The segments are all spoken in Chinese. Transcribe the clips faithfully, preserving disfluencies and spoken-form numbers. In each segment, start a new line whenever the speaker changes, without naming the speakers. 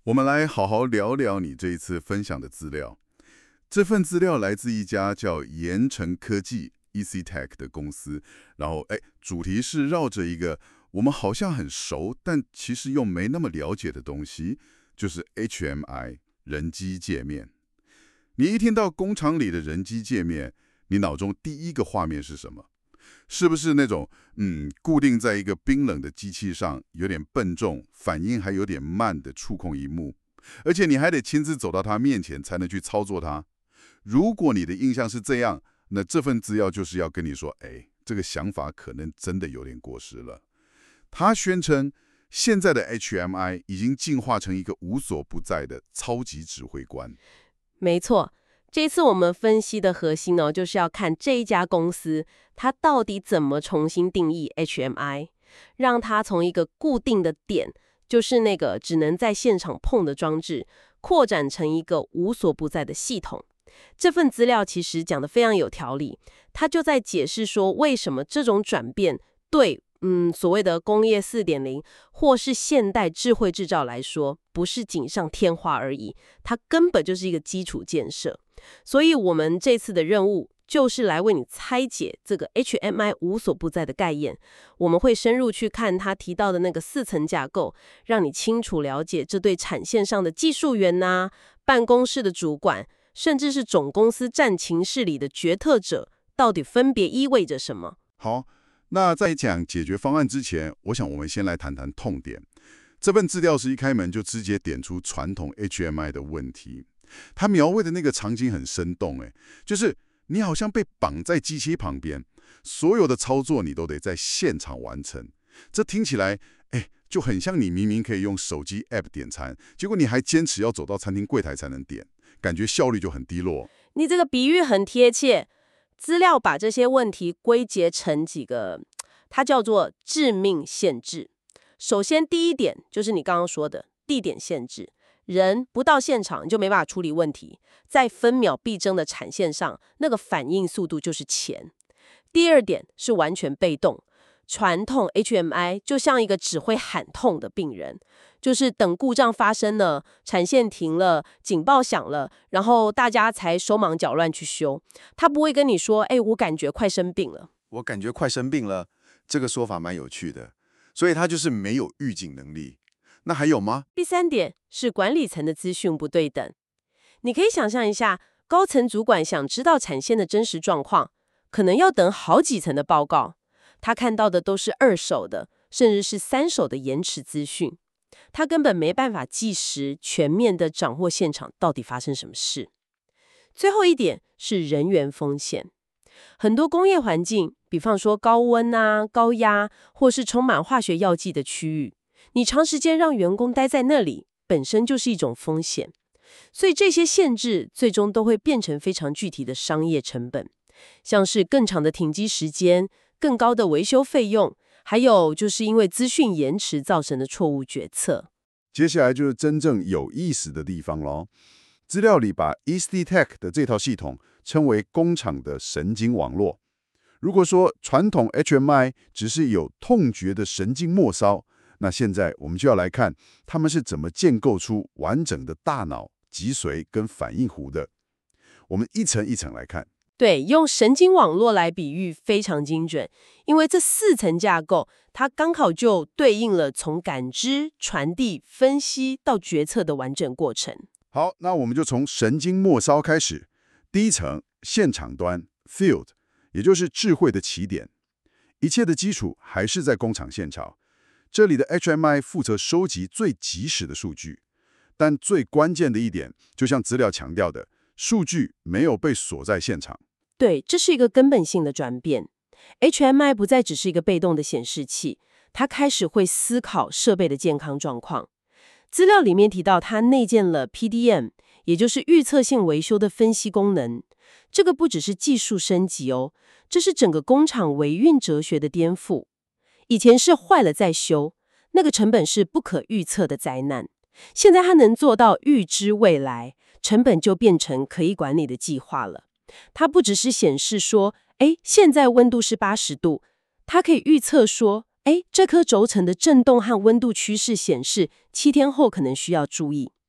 我们来好好聊聊你这一次分享的资料。这份资料来自一家叫盐城科技 E C Tech 的公司，然后哎，主题是绕着一个我们好像很熟，但其实又没那么了解的东西，就是 H M I 人机界面。你一听到工厂里的人机界面，你脑中第一个画面是什么？是不是那种嗯，固定在一个冰冷的机器上，有点笨重，反应还有点慢的触控荧幕，而且你还得亲自走到它面前才能去操作它？如果你的印象是这样，那这份资料就是要跟你说，哎，这个想法可能真的有点过时了。他宣称，现在的 H M I 已经进化成一个无所不在的超级指挥官。
没错，这次我们分析的核心呢，就是要看这一家公司它到底怎么重新定义 H M I， 让它从一个固定的点，就是那个只能在现场碰的装置，扩展成一个无所不在的系统。这份资料其实讲得非常有条理，它就在解释说为什么这种转变对嗯所谓的工业 四点零 或是现代智慧制造来说，不是锦上添花而已，它根本就是一个基础建设。所以我们这次的任务就是来为你拆解这个 H M I 无所不在的概念。我们会深入去看他提到的那个四层架构，让你清楚了解这对产线上的技术员呐、办公室的主管，甚至是总公司战情室里的决策者，到底分别意味着什么。
好，那在讲解决方案之前，我想我们先来谈谈痛点。这份资料是一开门就直接点出传统 H M I 的问题。他描绘的那个场景很生动，哎，就是你好像被绑在机器旁边，所有的操作你都得在现场完成。这听起来，哎，就很像你明明可以用手机 App 点餐，结果你还坚持要走到餐厅柜台才能点，感觉效率就很低落。
你这个比喻很贴切。资料把这些问题归结成几个，它叫做致命限制。首先，第一点就是你刚刚说的地点限制。人不到现场，你就没办法处理问题，在分秒必争的产线上，那个反应速度就是钱。第二点是完全被动，传统 H M I 就像一个只会喊痛的病人，就是等故障发生了，产线停了，警报响了，然后大家才手忙脚乱去修。他不会跟你说，哎，我感觉快生病了。
我感觉快生病了，这个说法蛮有趣的。所以他就是没有预警能力。那还有吗？
第三点是管理层的资讯不对等。你可以想象一下，高层主管想知道产线的真实状况，可能要等好几层的报告，他看到的都是二手的，甚至是三手的延迟资讯，他根本没办法即时全面的掌握现场到底发生什么事。最后一点是人员风险。很多工业环境，比方说高温啊、高压，或是充满化学药剂的区域，你长时间让员工待在那里，本身就是一种风险。所以这些限制最终都会变成非常具体的商业成本，像是更长的停机时间、更高的维修费用，还有就是因为资讯延迟造成的错误决策。
接下来就是真正有意思的地方咯。资料里把 E C Tech 的这套系统称为工厂的神经网络。如果说传统 H M I 只是有痛觉的神经末梢，那现在我们就要来看他们是怎么建构出完整的大脑、脊髓跟反应弧的。我们一层一层来看。
对，用神经网络来比喻非常精准，因为这四层架构，它刚好就对应了从感知、传递、分析到决策的完整过程。
好，那我们就从神经末梢开始。第一层，现场端 field， 也就是智慧的起点。一切的基础还是在工厂现场。这里的 H M I 负责收集最及时的数据，但最关键的一点，就像资料强调的，数据没有被锁在现场。
对，这是一个根本性的转变。H M I 不再只是一个被动的显示器，它开始会思考设备的健康状况。资料里面提到，它内建了 P D M， 也就是预测性维修的分析功能。这个不只是技术升级哦，这是整个工厂维运哲学的颠覆。以前是坏了再修，那个成本是不可预测的灾难。现在它能做到预知未来，成本就变成可以管理的计划了。它不只是显示说，哎，现在温度是八十度，它可以预测说，哎，这颗轴承的振动和温度趋势显示七天后可能需要注意。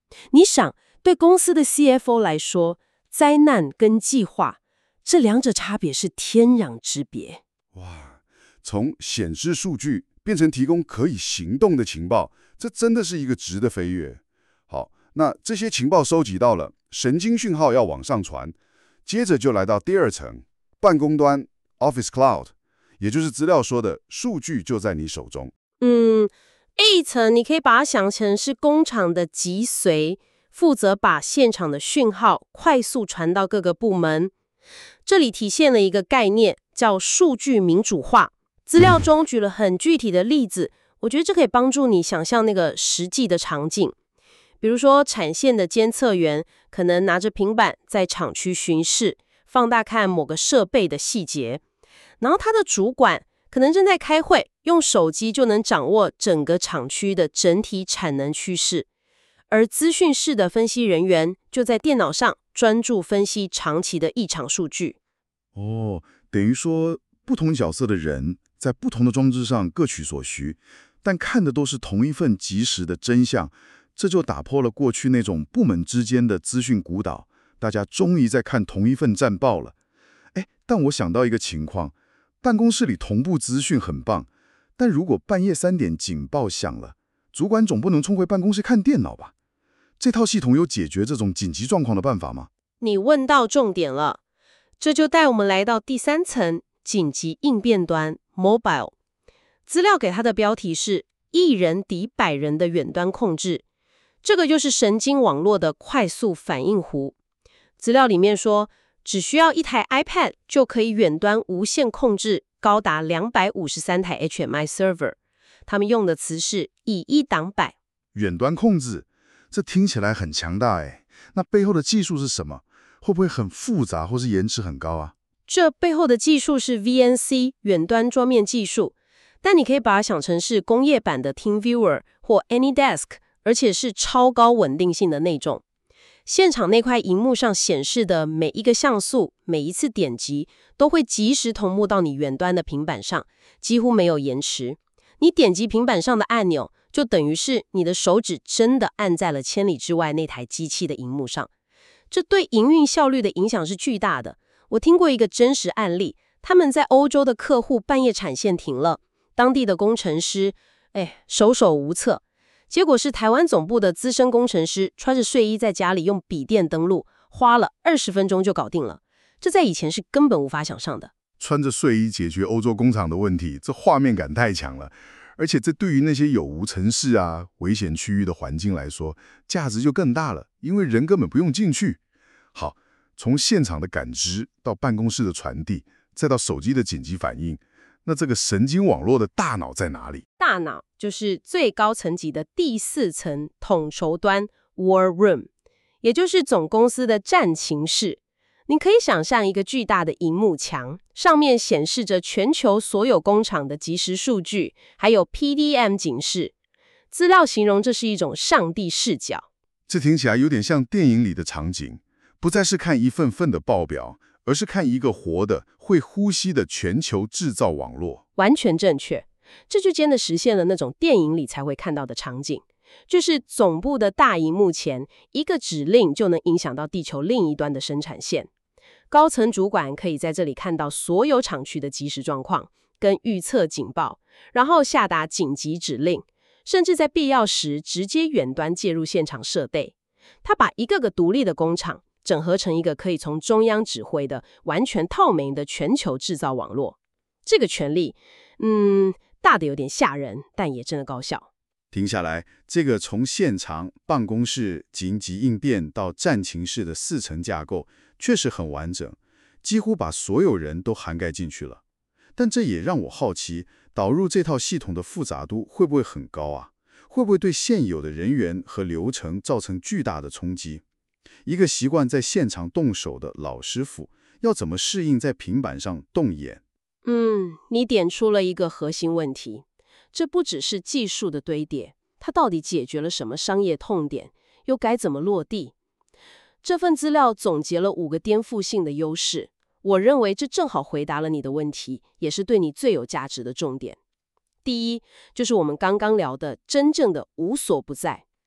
你想，对公司的 C F O 来说，灾难跟计划这两者差别是天壤之别。
哇，从显示数据变成提供可以行动的情报，这真的是一个质的飞跃。好，那这些情报收集到了，神经讯号要往上传，接着就来到第二层，办公端 Office Cloud， 也就是资料说的数据就在你手中。
嗯，这一层你可以把它想成是工厂的脊髓，负责把现场的讯号快速传到各个部门。这里体现了一个概念，叫数据民主化。资料中举了很具体的例子，我觉得这可以帮助你想象那个实际的场景。比如说，产线的监测员可能拿着平板在厂区巡视，放大看某个设备的细节，然后他的主管可能正在开会，用手机就能掌握整个厂区的整体产能趋势，而资讯室的分析人员就在电脑上专注分析长期的异常数据。
哦，等于说不同角色的人在不同的装置上各取所需，但看的都是同一份即时的真相，这就打破了过去那种部门之间的资讯孤岛，大家终于在看同一份战报了。哎，但我想到一个情况，办公室里同步资讯很棒，但如果半夜三点警报响了，主管总不能冲回办公室看电脑吧？这套系统有解决这种紧急状况的办法吗？
你问到重点了，这就带我们来到第三层，紧急应变端 Mobile。 资料给它的标题是一人抵百人的远端控制，这个就是神经网络的快速反应弧。资料里面说，只需要一台 iPad 就可以远端无线控制高达两百五十三台 H M I server， 他们用的词是以一挡百。
远端控制，这听起来很强大哎，那背后的技术是什么？会不会很复杂或是延迟很高啊？
这背后的技术是 V N C 远端桌面技术，但你可以把它想成是工业版的 TeamViewer 或 AnyDesk， 而且是超高稳定性的那种。现场那块荧幕上显示的每一个像素，每一次点击都会及时同步到你远端的平板上，几乎没有延迟。你点击平板上的按钮，就等于是你的手指真的按在了千里之外那台机器的荧幕上。这对营运效率的影响是巨大的。我听过一个真实案例，他们在欧洲的客户半夜产线停了，当地的工程师哎，手手无策。结果是台湾总部的资深工程师穿着睡衣在家里用笔电登录，花了二十分钟就搞定了。这在以前是根本无法想象的。
穿着睡衣解决欧洲工厂的问题，这画面感太强了。而且这对于那些有无城市啊、危险区域的环境来说，价值就更大了，因为人根本不用进去。好，从现场的感知到办公室的传递，再到手机的紧急反应，那这个神经网络的大脑在哪里？
大脑就是最高层级的第四层统筹端 War Room， 也就是总公司的战情室。你可以想象一个巨大的萤幕墙，上面显示着全球所有工厂的即时数据，还有 P D M 警示。资料形容这是一种上帝视角。
这听起来有点像电影里的场景，不再是看一份份的报表，而是看一个活的、会呼吸的全球制造网络。
完全正确，这就真的实现了那种电影里才会看到的场景，就是总部的大萤幕前，一个指令就能影响到地球另一端的生产线。高层主管可以在这里看到所有厂区的即时状况，跟预测警报，然后下达紧急指令，甚至在必要时直接远端介入现场设备。他把一个个独立的工厂整合成一个可以从中央指挥的完全透明的全球制造网络。这个权力，嗯，大的有点吓人，但也真的高效。
听下来，这个从现场、办公室、紧急应变到战情室的四层架构，确实很完整，几乎把所有人都涵盖进去了。但这也让我好奇，导入这套系统的复杂度会不会很高啊？会不会对现有的人员和流程造成巨大的冲击？一个习惯在现场动手的老师傅，要怎么适应在平板上动眼？
嗯，你点出了一个核心问题。这不只是技术的堆叠，它到底解决了什么商业痛点，又该怎么落地？这份资料总结了五个颠覆性的优势，我认为这正好回答了你的问题，也是对你最有价值的重点。第一，就是我们刚刚聊的真正的无所不在。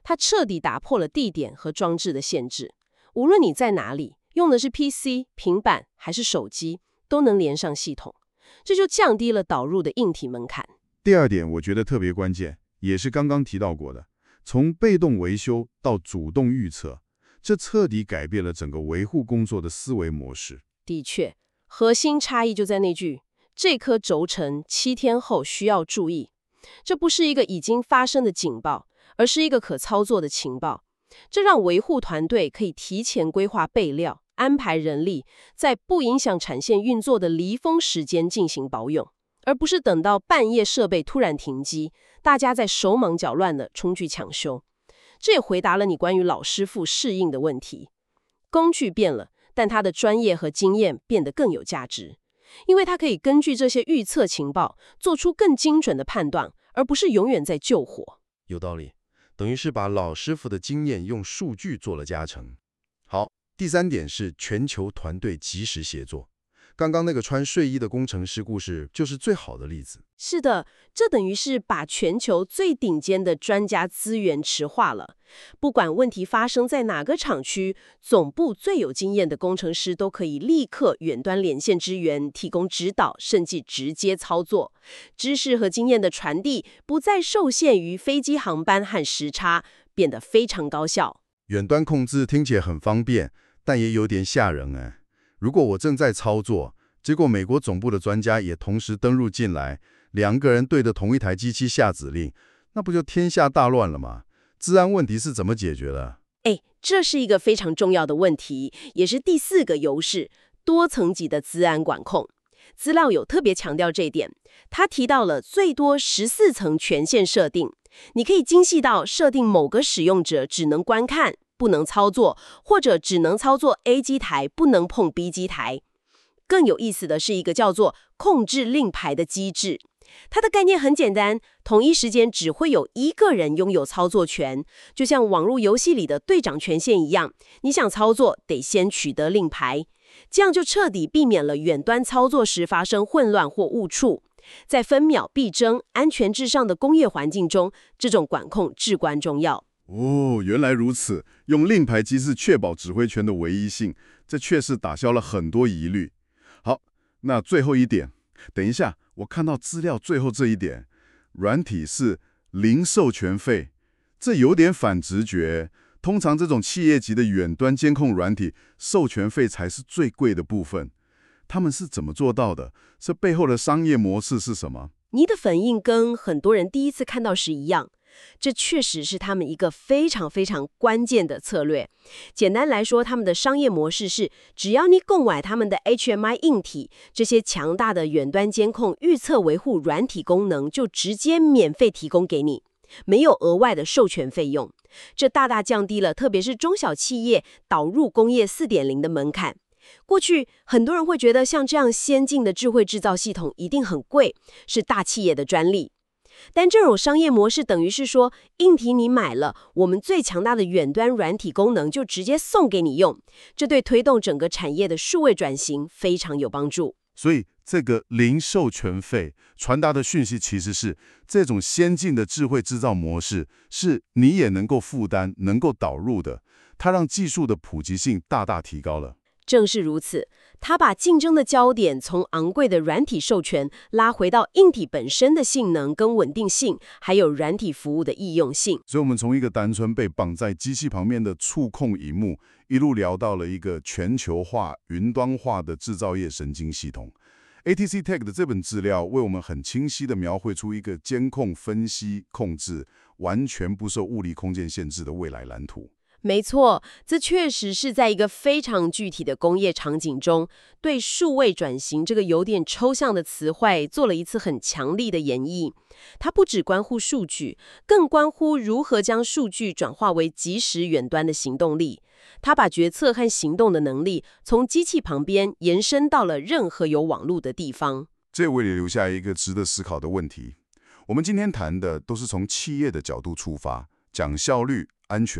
它彻底打破了地点和装置的限制，无论你在哪里，用的是 P C、平板还是手机，都能连上系统，这就降低了导入的硬体门槛。
第二点，我觉得特别关键，也是刚刚提到过的，从被动维修到主动预测，这彻底改变了整个维护工作的思维模式。
的确，核心差异就在那句“这颗轴承七天后需要注意”，这不是一个已经发生的警报，而是一个可操作的情报。这让维护团队可以提前规划备料，安排人力，在不影响产线运作的离峰时间进行保养，而不是等到半夜设备突然停机，大家在手忙脚乱地冲去抢修。这也回答了你关于老师傅适应的问题。工具变了，但他的专业和经验变得更有价值，因为他可以根据这些预测情报，做出更精准的判断，而不是永远在救火。
有道理，等于是把老师傅的经验用数据做了加成。好，第三点是全球团队及时协作。刚刚那个穿睡衣的工程师故事就是最好的例子。
是的，这等于是把全球最顶尖的专家资源池化了。不管问题发生在哪个厂区，总部最有经验的工程师都可以立刻远端连线支援，提供指导，甚至直接操作。知识和经验的传递不再受限于飞机航班和时差，变得非常高效。
远端控制听起来很方便，但也有点吓人哎。如果我正在操作，结果美国总部的专家也同时登入进来，两个人对着同一台机器下指令，那不就天下大乱了吗？治安问题是怎么解决的？
哎，这是一个非常重要的问题，也是第四个优势——多层级的资安管控。资料有特别强调这一点，他提到了最多十四层权限设定，你可以精细到设定某个使用者只能观看，不能操作，或者只能操作 A 机台，不能碰 B 机台。更有意思的是一个叫做控制令牌的机制，它的概念很简单，同一时间只会有一个人拥有操作权，就像网络游戏里的队长权限一样，你想操作得先取得令牌，这样就彻底避免了远端操作时发生混乱或误触。在分秒必争、安全至上的工业环境中，这种管控至关重要。
哦，原来如此，用令牌机制确保指挥权的唯一性，这确实打消了很多疑虑。好，那最后一点，等一下，我看到资料最后这一点，软体是零授权费，这有点反直觉。通常这种企业级的远端监控软体，授权费才是最贵的部分。他们是怎么做到的？这背后的商业模式是什么？
你的反应跟很多人第一次看到时一样，这确实是他们一个非常非常关键的策略。简单来说，他们的商业模式是，只要你购买他们的 H M I 硬体，这些强大的远端监控预测维护软体功能就直接免费提供给你，没有额外的授权费用。这大大降低了特别是中小企业导入工业 四点零 的门槛。过去很多人会觉得像这样先进的智慧制造系统一定很贵，是大企业的专利。但这种商业模式等于是说，硬体你买了，我们最强大的远端软体功能就直接送给你用，这对推动整个产业的数位转型非常有帮助。
所以这个零授权费传达的讯息其实是，这种先进的智慧制造模式是你也能够负担、能够导入的，它让技术的普及性大大提高了。
正是如此，它把竞争的焦点从昂贵的软体授权拉回到硬体本身的性能跟稳定性，还有软体服务的易用性。
所以我们从一个单纯被绑在机器旁边的触控萤幕，一路聊到了一个全球化、云端化的制造业神经系统。A T C Tech 的这本资料为我们很清晰地描绘出一个监控、分析、控制，完全不受物理空间限制的未来蓝图。
没错，这确实是在一个非常具体的工业场景中，对数位转型这个有点抽象的词汇做了一次很强力的演绎。它不只关乎数据，更关乎如何将数据转化为即时远端的行动力。它把决策和行动的能力从机器旁边延伸到了任何有网络的地方。
这为你留下一个值得思考的问题。我们今天谈的都是从企业的角度出发，讲效率、安全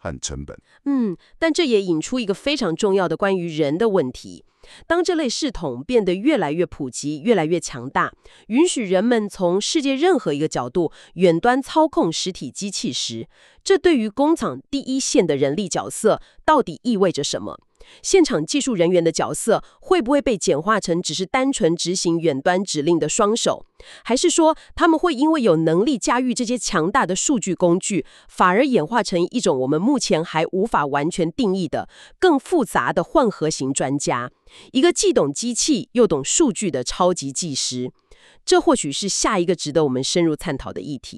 和成本。
嗯，但这也引出一个非常重要的关于人的问题。当这类系统变得越来越普及、越来越强大，允许人们从世界任何一个角度远端操控实体机器时，这对于工厂第一线的人力角色到底意味着什么？现场技术人员的角色会不会被简化成只是单纯执行远端指令的双手？还是说他们会因为有能力驾驭这些强大的数据工具，反而演化成一种我们目前还无法完全定义的更复杂的混合型专家，一个既懂机器又懂数据的超级技师？这或许是下一个值得我们深入探讨的议题。